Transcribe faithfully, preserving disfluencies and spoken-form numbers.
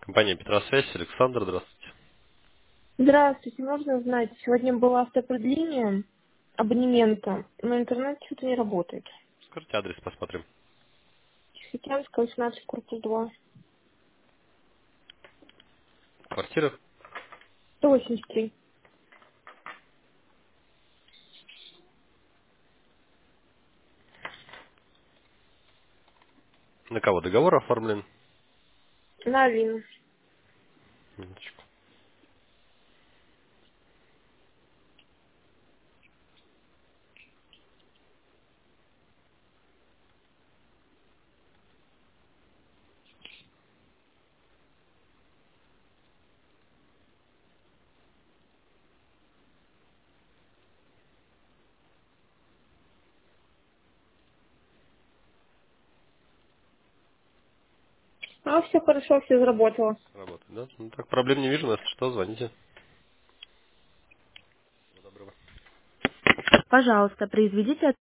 Компания Петросвязь, Александр, здравствуйте. Здравствуйте, можно узнать, сегодня было автопродление абонемента, но интернет что-то не работает. Скажите адрес, посмотрим. Тихоокеанская, восемнадцать, корпус два. Квартира. сто восемьдесят три. На кого договор оформлен? На Алину. Минуточку. А, все хорошо, все заработало. Работает, да? Ну так, проблем не вижу, если что, звоните. Всего доброго. Пожалуйста, произведите